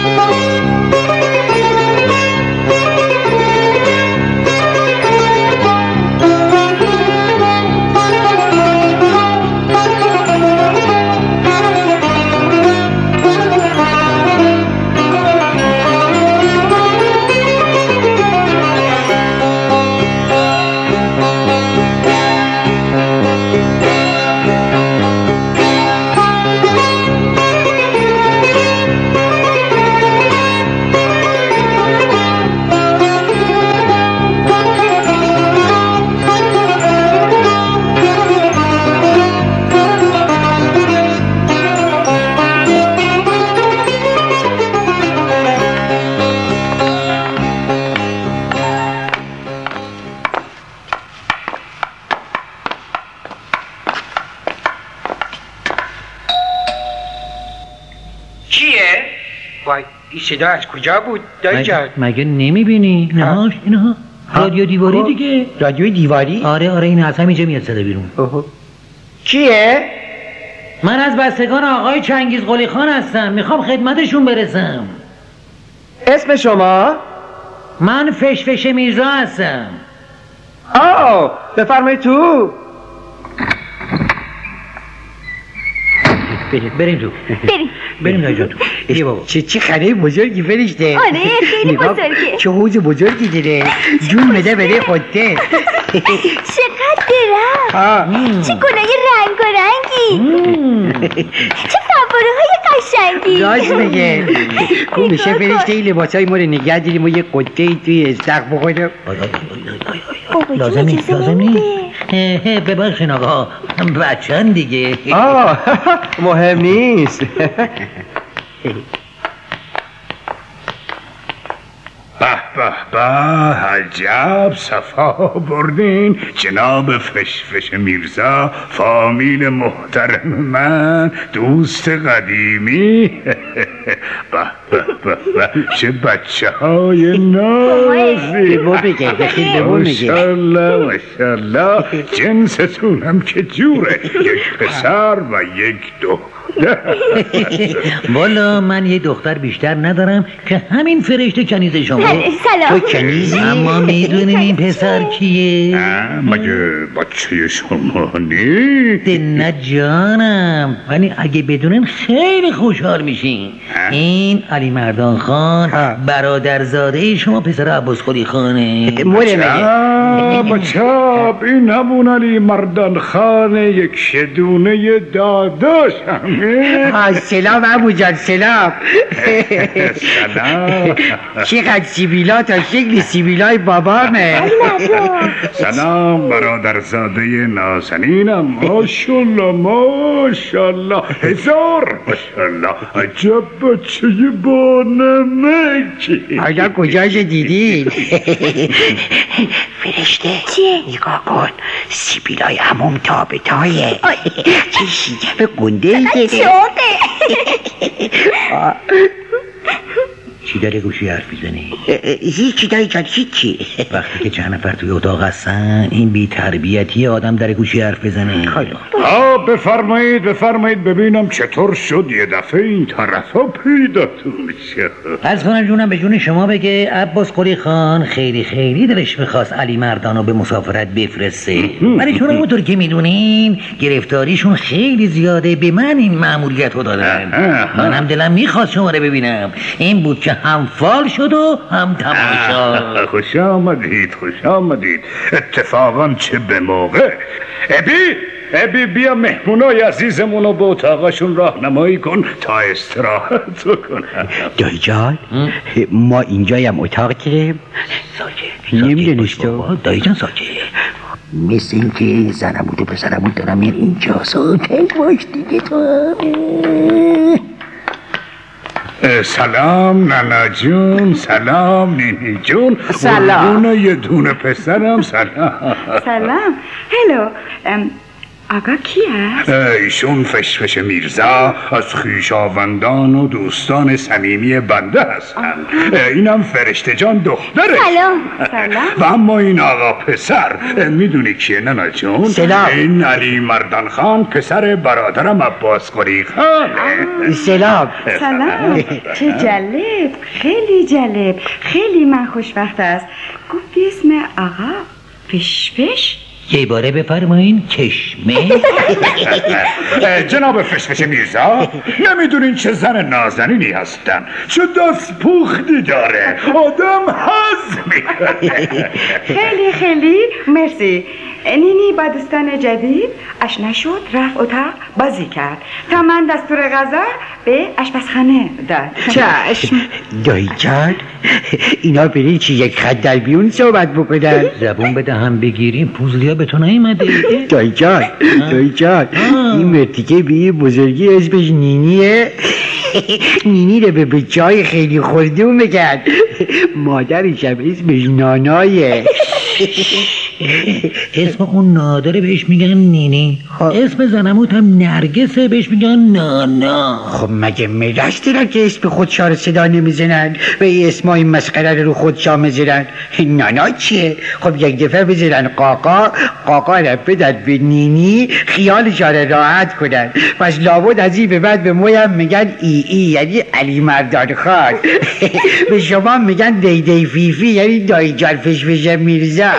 صدا از کجا بود دایی جان؟ مگه نمیبینی؟ اینها رادیو دیواری دیگه. رادیو دیواری؟ آره این از همینجا میاد صدا بیرون. کیه؟ من از بستگان آقای چنگیز قلی خان هستم، میخوام خدمتشون برسم. اسم شما؟ من فش میرزا هستم. بفرمایید تو. بریم تو. بریم دایی جان تو. بیا بابا. چه خانه بزرگی فرشته. آره خیلی بزرگه. چه حوض بزرگی داره. جون بده خودته. چقدر درم. چه گلای رنگ و رنگی. چه فواره های قشنگی. راست میگه. خوب میشه فرشته این لباسای ما رو نگه داریم و یه قطعه‌ای توی استخ بخورم. لازم نیست. ببخشین آقا بچه‌ن دیگه. مهم نیست. به عجب صفا بردین جناب فش میرزا، فامیل محترم من، دوست قدیمی. به چه بچه های نازی. ماشالله جنستونم که جوره، یک پسر و یک دختر. والا من یه دختر بیشتر ندارم که همین فرشته کنیز شما. سلام. تو کنیزی؟ اما میدونین این پسر کیه؟ مگه بچه شما نیست؟ نه جانم، ولی اگه بدونین خیلی خوشحال میشین. این علی مردان خان برادرزاده شما پسر عباس قلی خانه. بچاب این همون علی مردان خان یک شدونه داداش همه. سلام ابو جان. سلام. چقدر سیبیلا تا شکل سیبیلای بابامه. سلام برادرزاده نازنینم. ماشالله هزار ماشالله. عجب بچه با نمکی. آیا کجاش دیدین؟ فرشته چیه؟ نگاه کن سیبیلای همون تابتایه. چه شیجب گنده ای داره. چی داره گوشی حرف میزنی؟ هیچی دایی جان هیچی. وقتی که چند نفر توی اتاق هستن این بی تربیتی آدم در گوشی حرف بزنه. بفرمایید ببینم چطور شد یه دفعه این طرفا پیداتون میشه. عرض کنم جونم به جون شما بگه عباس قلی خان خیلی دلش میخواست علی مردانو به مسافرت بفرسته، ولی چون اونطور که میدونین گرفتاریشون خیلی زیاده به من این مأموریت رو دادن. منم دلم میخواست شما رو ببینم. این بود که هم فال شد و هم تماشا. خوش آمدید. اتفاقا چه به موقع. ابی بیا مهمونای عزیزمونو به اتاقشون راهنمایی کن تا استراحت کنن. دایی جان ما اینجایم اتاق کریم. ساکت نمیدونیش تو؟ دایی جان ساکت. مثل این که زنمود و پسرمود دارم میان اینجا. ساکت باش دیگه تو. سلام نانا جون. سلام نینی جون. سلام. یه دونه پسرم. سلام. هلو. آقا کی هست؟ ایشون فشفش میرزا از خویشاوندان و دوستان صمیمی بنده هستند. اینم فرشته جان دختره. سلام. و اما این آقا پسر میدونی کیه نانا جون؟ سلام. این علی مردان خان پسر برادرم عباس قری خانه. سلام. چه جالب، خیلی جالب، خیلی من خوشبخت است. گفت اسم آقا فشفش؟ یه باره بفرمایین. کشمه. جناب فشفش میرزا، نمیدونین چه زن نازنینی هستن، چه دست پختی داره، آدم حظ میکنه. خیلی مرسی. نینی با دوستان جدید آشنا شد، رفت اتاق بازی کرد تا من دستور غذا به آشپزخانه داد. چشم. دایی جان، اینا برای چی یک خط در بیون صحبت بکنن؟ زبون به دهن بگیریم پوزلیا به تو نیومده. دایی جان این مرتیکه به یه بزرگی اسمش نینیه. نینی رو به چای خیلی خوردون میگن. مادرش هم اسمش نانایه. اسم اون نادره بهش میگن نینی. اسم زنموت هم نرگسه بهش میگن نانا. خب مگه مرش دیرن که اسم خودشا رو صدا نمیزنن و این اسم این مسخره رو خودشا میزنن؟ نانا چیه؟ خب یک دفعه بزنن قاقا رو بدن به نینی خیالشا رو راحت کنن. پس لابد از این به بعد به مویم میگن ای یعنی علی مردان خان. به شما میگن دی فیفی یعنی دایی جان فشفش میرزا.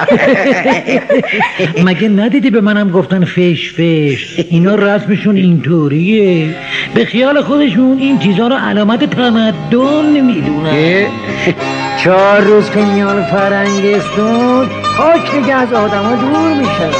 مگه ندیدی به منم گفتن فش؟ اینا رسمشون اینطوریه. به خیال خودشون این چیزا رو علامت تمدن نمیدونن. 4 روز که میان فرنگستون خاک دیگه از آدم ها دور میشه.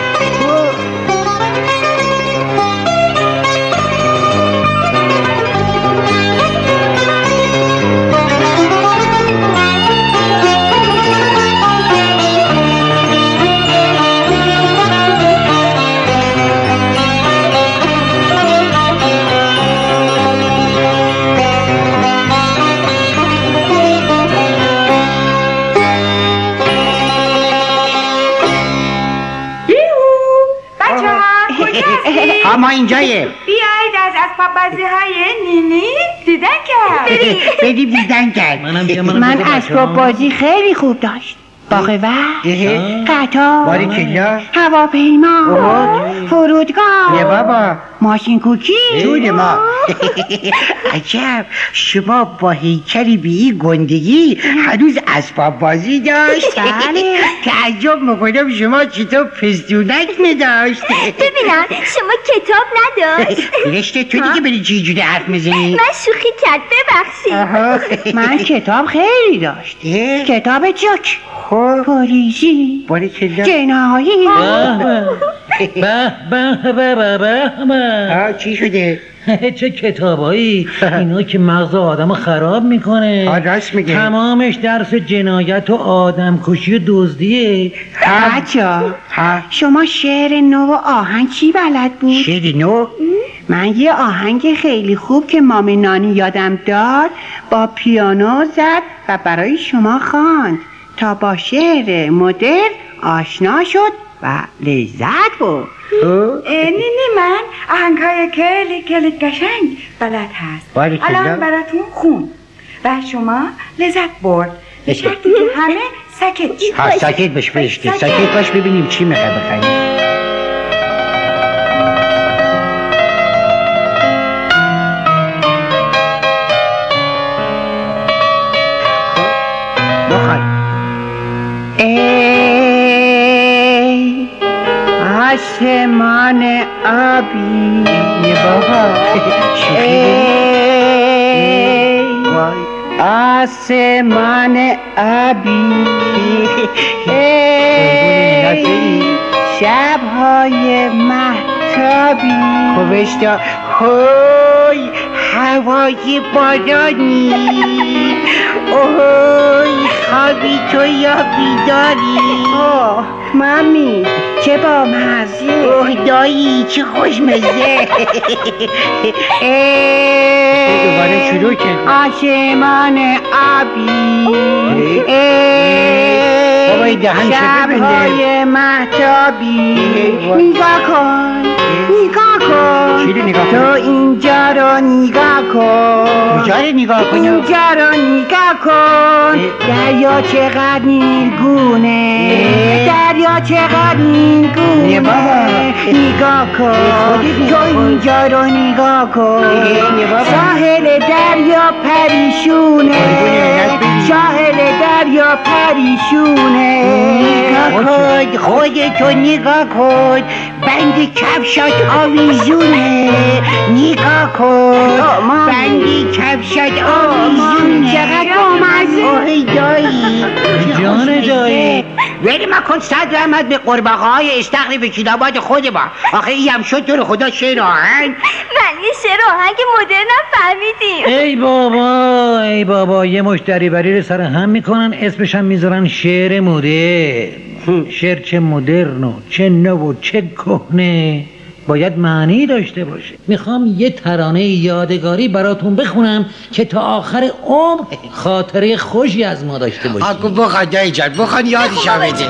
ما اینجاییم. بیایید از اسباب بازی های نینی دیدن کرد. بدیم دیدن کرد. من اسباب بازی خیلی خوب داشت. باغ وحش، قطار، باریکلا، هواپیما، فرودگاه، یه بابا، ماشین کوکی، جون ما. عجب، شما با هیکلی به این گندگی هنوز اسباب بازی داشت؟ بله. تعجب میکنم شما چطور پستونک نداشت. ببینم شما کتاب نداشت؟ رشته تو دیگه بری چی جوری حرف میزنی؟ من شوخی کرد ببخشید. من کتاب خیلی داشت. کتاب جوک، پاریزی، جنایی. چی شده؟ چه کتابایی اینا که مغز آدمو خراب میکنه. راست میگه. تمامش درس جنایت و آدم کشی و دزدیه. بچا شما شعر نو و آهنگ چی بلد بود؟ شعر نو؟ من یه آهنگ خیلی خوب که مامی نانی یادم داد با پیانو زد و برای شما خواند تا با شعر مدرن آشنا شد و لذت بود. نینی من آهنگ‌های کلی قشنگ بلد هست. الان براتون خون و شما لذت برد. به شرطی که همه ساکت. ساکت باش فرشته، ساکت باش ببینیم چی میخوای بخریم. آسمان آبی یه بابا آسمان آبی شبهای مهتابی خوشتا هوای بارانی اوه خوابی تو یا بیداری؟ اوه مامی چه با مزه. اوه دایی چه خوشمزه. دوباره شروع کرد. آسمان آبی بابای دهن شبهای مهتابی. نگاه کن نگاه کن. چی رو نگاه تو اینجا رو نگاه کن. کجا رو نگاه کنم؟ اینجا رو نگاه کن. دریا چقدر نیلگونه. دریا چقدر نیلگونه. نگاه کن. تو اینجا رو نگاه کن. ساحل دریا پریشونه. ساحل دریا پریشونه. نگاه کن خودتو نگاه کن. بند کفشات آویزونه. نگاه کن بند کفشات آویزونه. چقدر بامزه. اوه دایی جان دایی ولی ما کن 100 رحمت به قرباقه های استخری به کتابات خود ما. آخه ای هم شد تو رو خدا شعر آهنگ. ولی شعر آهنگ مدرنم فهمیدیم. ای بابا یه مشت دریوری رو سر هم میکنن اسمش هم میذارن شعر مدرن. شعر چه مدرن و چه نو و چه کهنه باید معنی داشته باشه. میخوام یه ترانه یادگاری براتون بخونم که تا آخر عمر خاطره خوشی از ما داشته باشید. آگو بخواد دایی جان بخواد یادش آمده.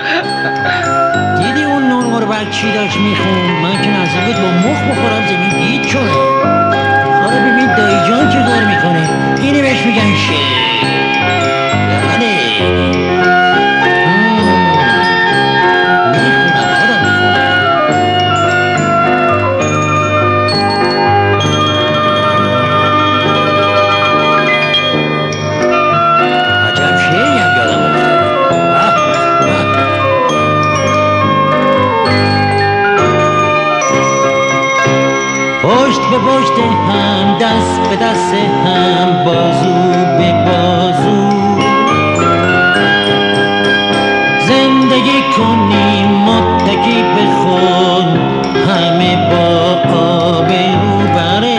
دیدی اون نون مربک چی داشت میخون؟ من که نظر بود با مخ بخورم زمین دید شونه. حالا ببین دایی جان چه کار میکنه. اینه بهش میگن شعر. به پشت هم دست به دست هم بازو به بازو زندگی کنیم متکی به خود همه با آبرو بره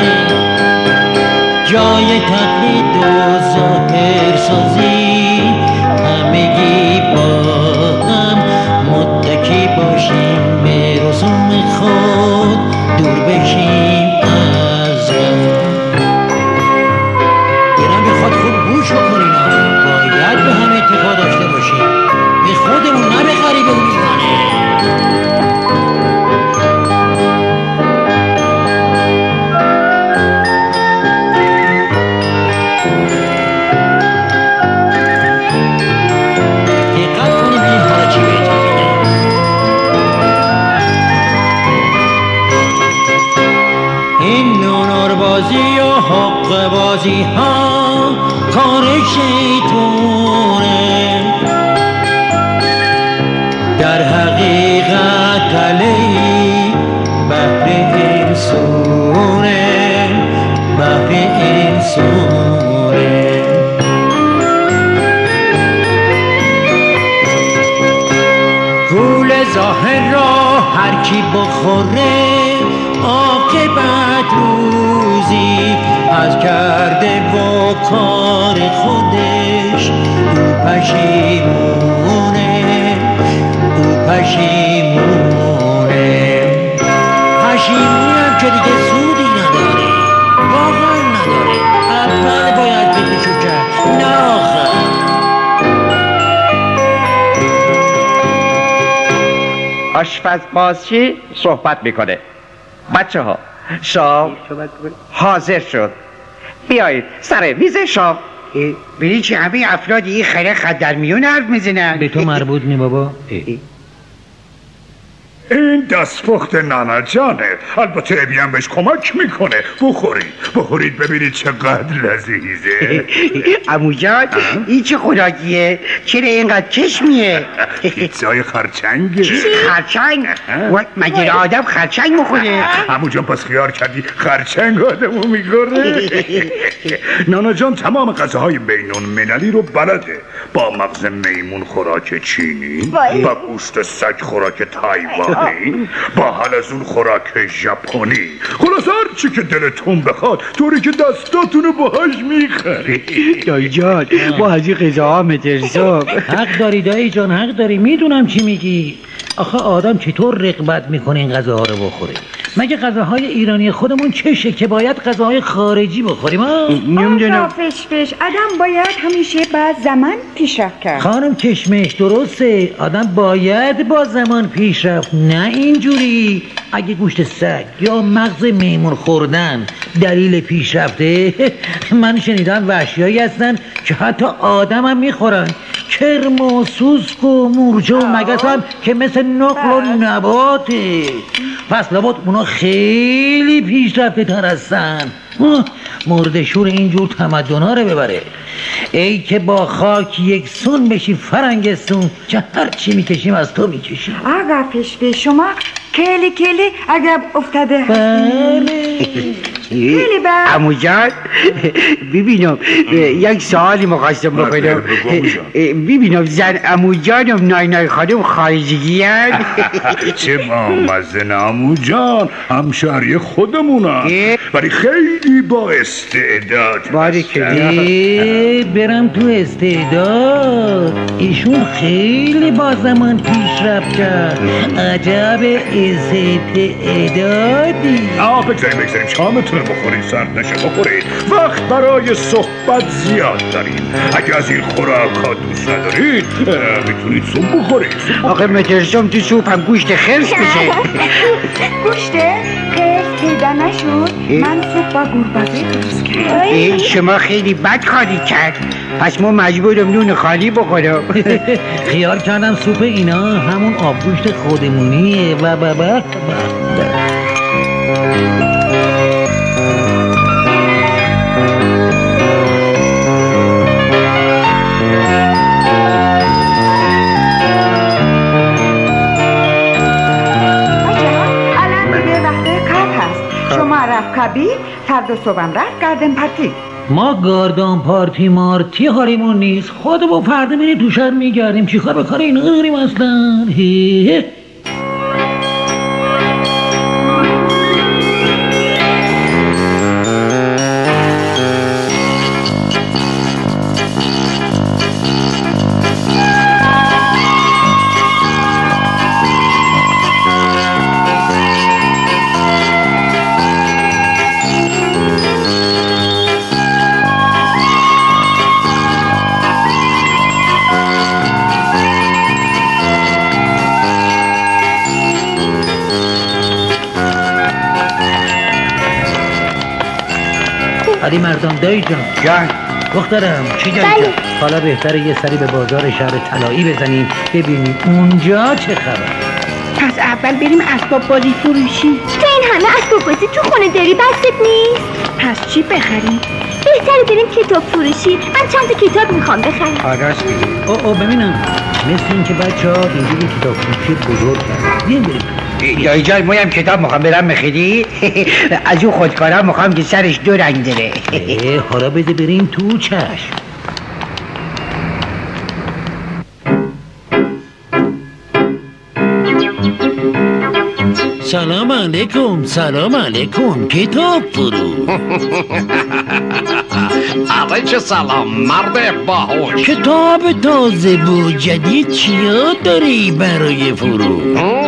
جای تقلید و ظاهر سازی همگی با هم متکی باشیم به رسوم خود دور بشیم. باید به هم اتفاق داشته باشیم به خودمون نه به غریب و بیگانه. دقت کنیم این حالا چی بهتون میگه. این نونور بازی و حق بازی ها کار شیطونه در حقیقت علی بحر انسونه بحر انسونه. گول ظاهر را هر کی بخوره عاقبت روزی از کرده و کار خودش او پشیمونه او پشیمونه. پشیمونم که دیگه سودی نداره واقعا نداره. اول باید فکرشو کرد نه آخر. آشپز بازچی صحبت میکنه. بچه ها شام حاضر شد. بیایید سر میز شام. ببین چه همه افراد این خره خد در میون حرف میزنن. به تو مربوط نی بابا. این دستپخت نانا جانه. البته ابی هم بهش کمک میکنه. بخورید ببینید چقدر لذیذه. عمو جان این چه خوراکیه؟ چرا اینقدر چشمیه؟ پیتزای خرچنگه. خرچنگ؟ مگه آدم خرچنگ بخوره؟ عمو جان پس خیال کردی خرچنگ آدمو میگره؟ نانا جان تمام غذاهای بینون مللی رو بلده. با مغز میمون خوراک چینی، با گوشت سگ خوراک تایوان، نداریم؟ با حال از اون خوراک ژاپنی خلاص هر چی که دلتون بخواد طوری که دستاتونو باهاش میخری. دایی جان ما از این غذاها مترسم. حق داری دایی جان، حق داری، میدونم چی میگی. آخه آدم چطور رغبت میکنه این غذاها رو بخوره؟ مگه غذاهای ایرانی خودمون چشه که باید غذاهای خارجی بخوریم؟ نمیدونم. فش آدم باید همیشه با زمان پیشرفت کرد. خانم کشمش درسته، آدم باید با زمان پیشرفت، نه اینجوری اگه گوشت سگ یا مغز میمون خوردن دلیل پیشرفته. من شنیدم وحشیایی هستن که حتی آدم هم میخورن. کرم و سوسک و مورچه و مگس هم که مثل نقل و نباته. پس لابد اونا خیلی پیشرفته تر هستن. مردشور اینجور تمدنا رو ببره. ای که با خاک یکسون بشی فرنگستون که هر چی میکشیم از تو میکشیم. آقا فش شما کلی عقب افتاده. بله خیلی بد. عمو جان ببینم یک سوالی مخواستم بکنم. ببینم زن عمو جانم نای خانم خارجگی هست؟ چه بامزه عمو جان، همشهری خودمونم ولی خیلی با استعداد. برم تو استعداد. ایشون خیلی با زمان پیشرفت کرد. عجب استعدادی. بگذاریم شامتون بخورید، سرد نشه بخورید. وقت برای صحبت زیاد داریم. اگه از این خوراک ها دوست ندارید میتونید سوپ بخورید. آخه مترسم تو سوپ هم گوشت خرس بشه. گوشت خرس پیدا نشد. من سوپ با گورباغه درست کردم. شما خیلی بد خالی کرد، پس ما مجبورم نون خالی بخورم. خیال کردم سوپ اینا همون آبگوشت خودمونیه و کبی فردا صبحم رفت گردن پارتی. ما گاردن پارتی مارتی حالیمون نیست. خودمون فردا میریم تو شهر میگردیم. چیکار به کار اینا داریم اصلا؟ علی مردان دایی جان دخترم چی داری جان؟ حالا بهتره یه سری به بازار شهر طلایی بزنیم ببینیم اونجا چه خبر. پس اول بریم اسباب بازی فروشی. تو این همه اسباب بازی تو خونه داری بست نیست؟ پس چی بخریم؟ بهتره بریم کتاب فروشی. من چند تا کتاب میخوام بخرم. راست میگی. ببینم مثل این که بچه ها اینجوری کتاب فروشی بزرگ کرد. بیایم بریم. دایی جان ما هم کتاب میخوام برم بخری. از اون خودکارم میخوام که سرش 2 رنگ داره. حالا بده بریم تو چشم. سلام علیکم کتاب فرو. علیک سلام مرد باهوش. کتاب تازه و جدید چیا داری برای فرو؟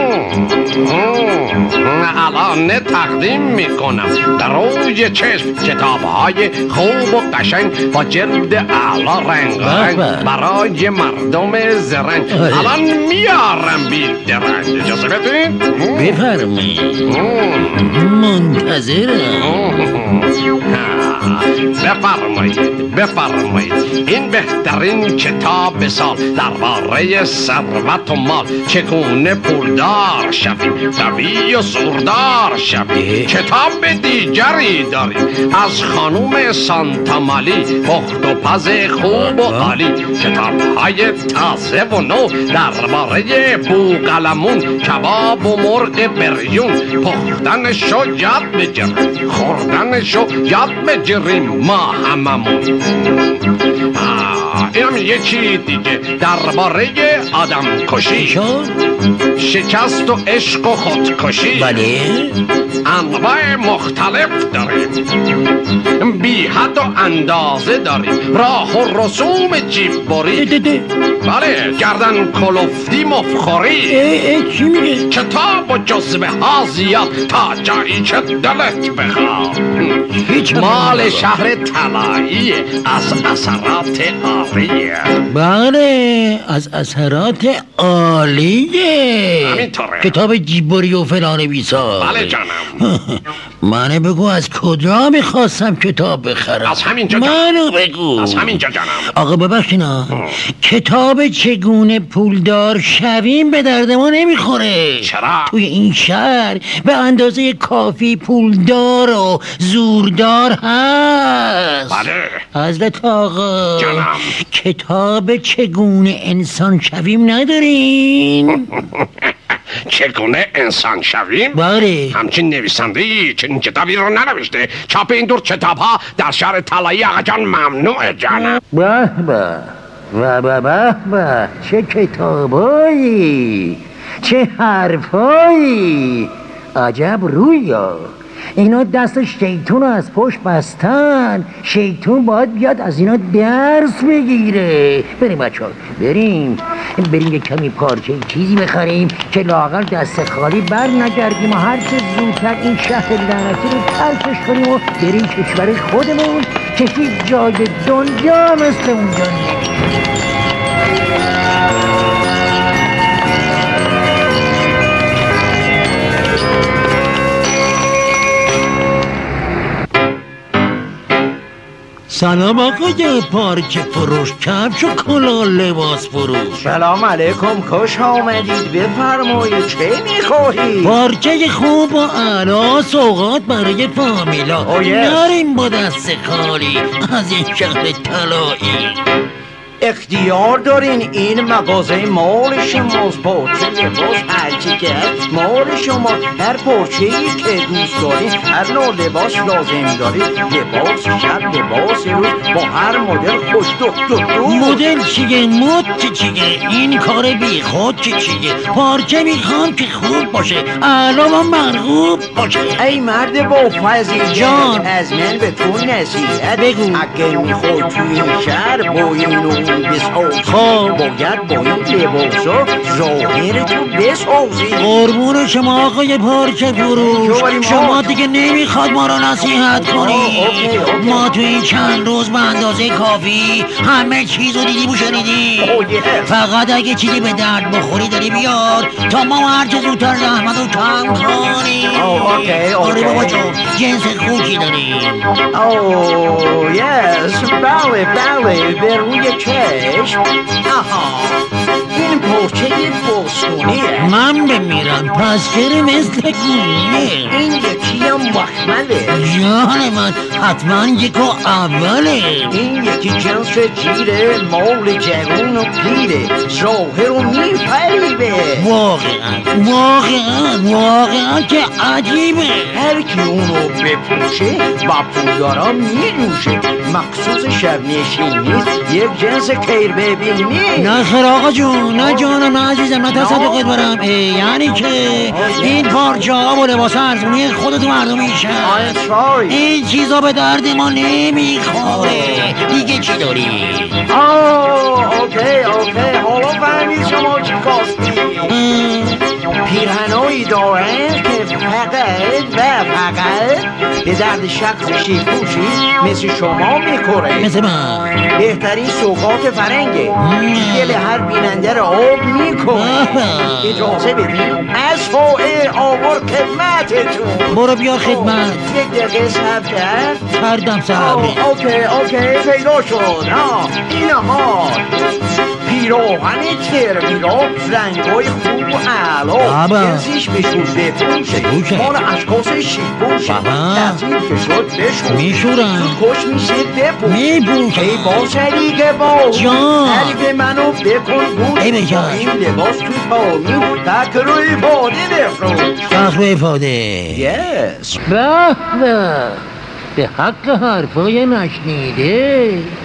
الان تقدیم میکنم در روی چشم کتاب‌های خوب و قشنگ با جلد اعلی رنگ برای مردم زرنگ. الان میارم بی درنگ. اجازه بدین؟ بفرمایید. منتظرم. بفرمایید این بهترین کتاب سال درباره ثروت و مال، چگونه پولدار شویم، قوی و زوردار شویم. کتاب دیگری داریم از خانوم سانتامالی، پخت و پز خوب و عالی. کتاب های تازه و نو درباره بوقلمون، کباب و مرغ بریون. پختنشو یاد بگیریم، خوردنشو یاد بگیریم ما هممون. اینم یکی دیگه درباره آدم کشی، شکست و عشق و خودکشی. بله انواع مختلف داریم، بی حد و اندازه داریم، راه و رسوم جیب بری، بله گردن کلفتی مفخوری. چی میگه؟ کتاب و جزوه ها زیاد تا جایی که دلت بخواد. مال شهر طلایی از اثرات عالیه. بله از اثرات عالیه. همینطوره. کتاب جیببری و فلان بیسا. بله جانم. منو بگو از کجا میخواستم کتاب بخرم؟ از همینجا منو بگو. از همینجا جانم. آقا ببخشینا کتاب چگونه پولدار شویم به درد ما نمیخوره. چرا؟ توی این شهر به اندازه کافی پولدار و زوردار هست. بله حضرت آقا جانم. کتاب چگونه انسان شویم ندارین؟ چگونه انسان شویم؟ بله همچین نویسنده‌ای چنین کتابی رو ننوشته. چاپ این دور کتاب ها در شهر طلایی آقا جان ممنوعه جانم. به به چه کتابایی، چه حرفایی، عجب رویا. اینا دست شیطون از پشت بستن. شیطون باید بیاد از اینا درس بگیره. بریم بچه ها بریم یک کمی پارچه چیزی بخریم که لااقل دست خالی بر نگردیم و هر چه زودتر این شهر لعنتی رو ترکش کنیم و بریم کشور خودمون که هیچ جای دنیا مثل اونجا نمیشه. سلام آقای پارچه فروش، کفش و کلاه لباس فروش. سلام علیکم، خوش آمدید. بفرمایید چه میخواهید؟ پارچه خوب و اعلی سوغات برای فامیلا. نریم با دست خالی از این شهر طلایی. اختیار دارین، این مغازه مال شماست. پارچه لباس هرچی که هست مال شما. هر پارچه‌ای که دوست دارین، هر نوع لباس لازم دارید، لباس شب، لباس روز، با هر مدل خوش دو. مدل چیه؟ مد چیه؟ این کار بی خود چیه؟ پارچه میخوام که خوب باشه، اعلی و مرغوب باشه. ای مرد با فضیلت جان، از من به تو نصیحت بگو. اگه میخوای تو این شهر با اینو بسازی، باید با این لباسا ظاهر تو بسازی. قربون شما آقای پارچه فروش، شما دیگه نمیخواد ما رو نصیحت کنی. ما تو این چند روز به اندازه کافی همه چیز رو دیدیم و شنیدیم. فقط اگه چیزی به درد بخوری داری بیار تا ما هر چه زودتر زحمت رو کم کنیم. آره بابا جون، جنس خوکی داریم. اوه یس، بله به روی چشم. آها، این پارچه بوستونیه. من بمیرم پس چرا مثل گونه؟ این یکی هم مخمله. جان من حتما یکو اوله. این یکی جنس جیره، مال جوون و پیره، ظاهر و میپریبه. واقعا که عجیبه. هر کی اونو بپوشه با پولدارا میدوشه. مخصوص شب نشینی، یک جنس کیر ببینی. نه خیر آقا جون، نه جانم، نه عزیزم، نه تصدقت برم. یعنی که این پارچه ها و لباس ارزونی خودتو مردم میشن. این چیزا به درد ما نمیخوره. دیگه چی داری؟ اوکی حالا فهمید شما چی کاستی. پیرهنایی دارن که فقط به درد شخص شیپوشی مثل شما میخوره. مثل من. بهترین سوغات فرنگه. دل هر بیننده رو آب میکنه. اجازه بدین از فائل آور خدمتتون. برو بیا خدمت. یک دقیقه صبر کرد. کردم صبر. اوکی پیدا شد. اینها پیراهن ترمیرا، رنگای خوب و اعلا، جنسیش بشور بپوشه، مال اشخاص شیپوشه. تصمیم که شد بشور میشورم، خوش میشه میپوشه. ای با شریک باز جان، حریف منو بکن بود. ای بجان، این لباس تو پامین تک روی پاده بفروش. تک روی پاده. یس. به حق حرفای نشنیده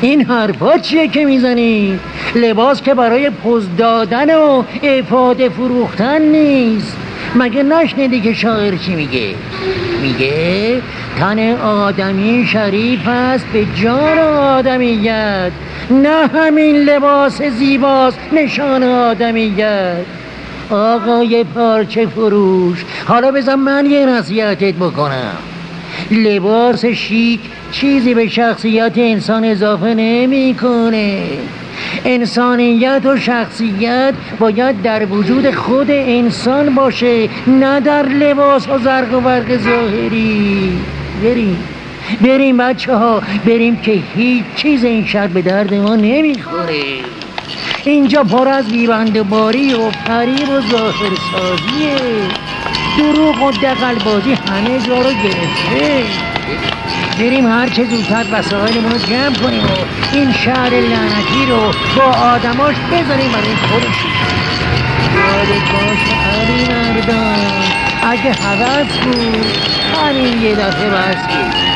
این حرفا چیه که میزنی؟ لباس که برای پوز دادن و افاده فروختن نیست. مگه نشنیدی که شاعر چی میگه؟ میگه تن آدمی شریف است به جان آدمیت، نه همین لباس زیباست نشان آدمیت. آقای پارچه فروش، حالا بذار من یه نصیحتت بکنم. لباس شیک چیزی به شخصیت انسان اضافه نمیکنه. انسانیت و شخصیت باید در وجود خود انسان باشه، نه در لباس و زرق و برق ظاهری. بریم بچه ها، بریم که هیچ چیز این شب به درد ما نمیخوره. اینجا پر از بیبنده‌باری و فریب و ظاهرسازیه. دروغ و دغل‌بازی همه جا رو گرفته. بریم هر چه زودتر وسایلمون رو جمع کنیم و این شهر لعنتی رو با آدماش بذاریم برای خودشون. یادت باشه علی مردان، اگه هوس بود همین یه دفعه بس بود.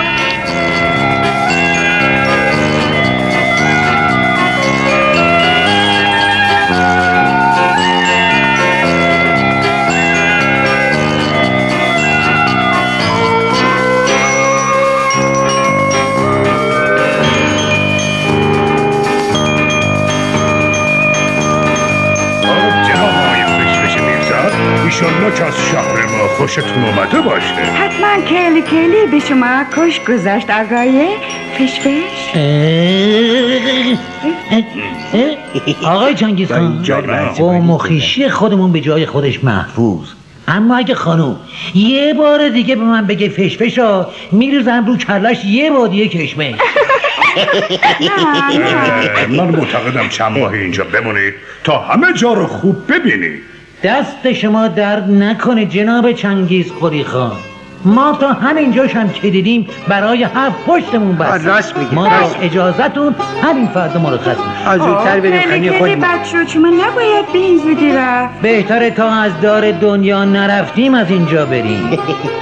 ایشالله که از شهر ما خوشتون اومده باشه. حتما کلی به شما خوش گذشت آقای فشفش. آقای چنگیز خان، قوم و خویشی خودمون به جای خودش محفوظ، اما اگه خانوم یه بار دیگه به من بگه فشفشا میریزم رو کلش یه بادیه کشمه. من معتقدم چند ماه اینجا بمونید تا همه جا رو خوب ببینید. دست شما درد نکنه جناب چنگیز خوری خان. ما تا همینجاش هم که دیدیم برای هفت پشتمون بست. راست میگه. ما با اجازتون همین فردا مرخص میشیم. زودتر بریم خانه خودمون. بچه شما نباید به این زودی رفت. بهتره تا از دار دنیا نرفتیم از اینجا بریم.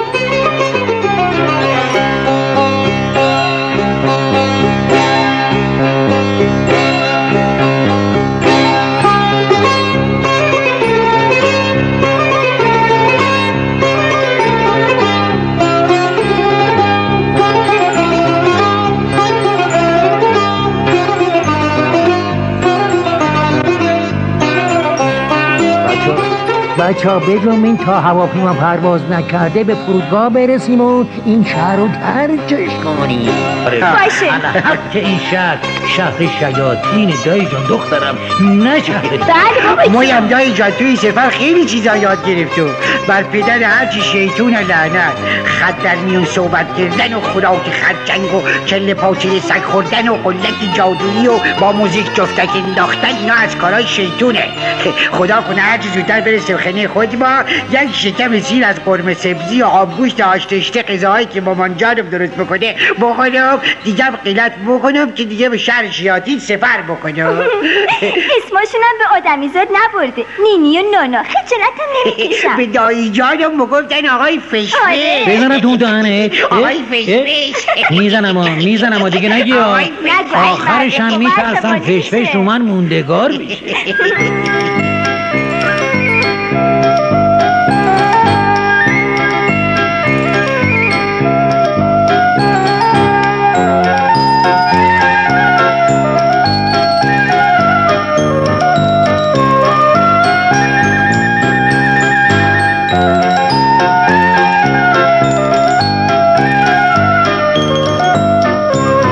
بچه ها بجنبین تا هواپیما پرواز نکرده به فرودگاه برسیم و این شهر رو ترکش کنیم. باشه. که این شهر شیاطین دایی جان دخترم، نه شهر. بله بابا. مایم دایی جان توی سفر خیلی چیزا یاد گرفتم. بر پدر هرچی شیطون لعنت، خط در میون صحبت کردن و خوراک خرچنگ و کله پاچه سگ خوردن و قلک جادویی و با موزیک جفتک انداختن، اینا از کارهای شیطونه. خدا کنه هرچی زودتر برسیم خانه خود ما، یک شکم سیر از قرمه سبزی و آبگوشت آشتشته غذاهایی که مامان جانم درست بکنه بخورم، دیگه قلت بکنم که دیگه به شهر شیاطین سفر بکنم. اسمشون هم به آدمیزاد نبرده، نینی و نانا. خجالتم نمیکشم. به دایی جانم بگفتن آقای فشفش. بزنم تو دهنه آقای فشفش. میزنم دیگه نگی. آخرش هم میترسم فشفش رو من موندگار میشه.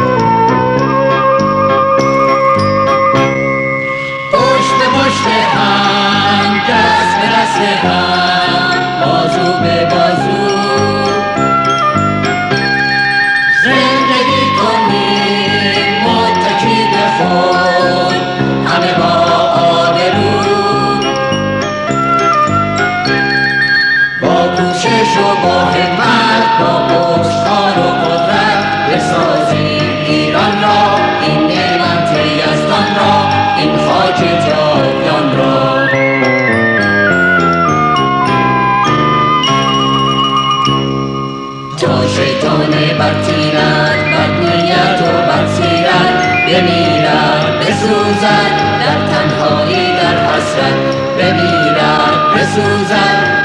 پشت بمیرد بسوزد در تنهایی در حسرت بمیرد بسوزد